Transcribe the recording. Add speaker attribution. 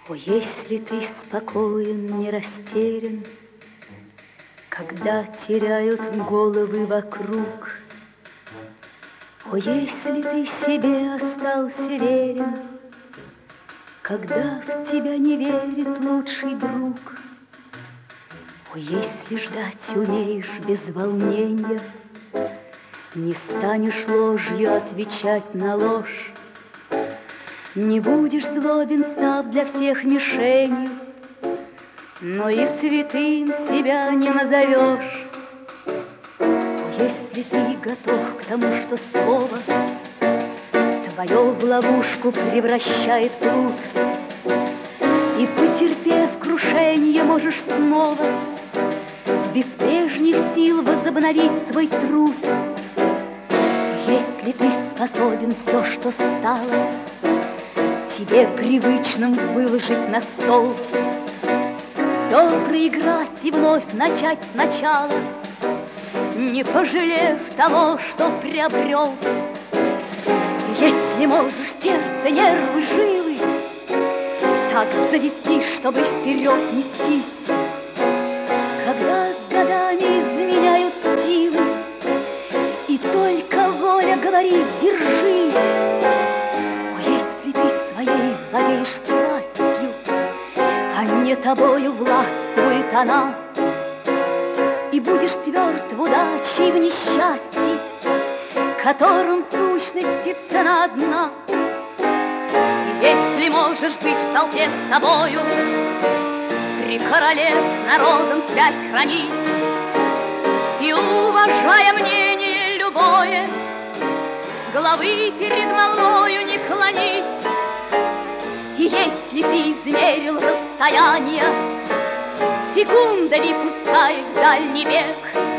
Speaker 1: О, если ты спокоен, не растерян, когда теряют головы вокруг, о, если ты себе остался верен, когда в тебя не верит лучший друг, о, если ждать умеешь без волнения, не станешь ложью отвечать на ложь, не будешь злобен, став для всех мишенью, но и святым себя не назовешь. О, если ты готов к тому, что слово твое в ловушку превращает плут, и, потерпев крушение, можешь снова без прежних сил возобновить свой труд. Если ты способен все, что стало тебе привычным, выложить на стол, все проиграть и вновь начать сначала, не пожалев того, что приобрел. Если можешь сердце, нервы, жилы так завести, чтобы вперед нестись, когда с годами изменяют силы, и только воля говорит «держись». О, если ты своей владеешь страстью, а не тобою властвует она, и будешь тверд в удаче и в несчастье, которым в сущности цена одна. И если можешь быть в толпе с собою, при короле с народом связь хранить, и, уважая мнение любое, головы перед молвою не клонить. И если ты измерил расстояние секундами, пускаясь в дальний бег,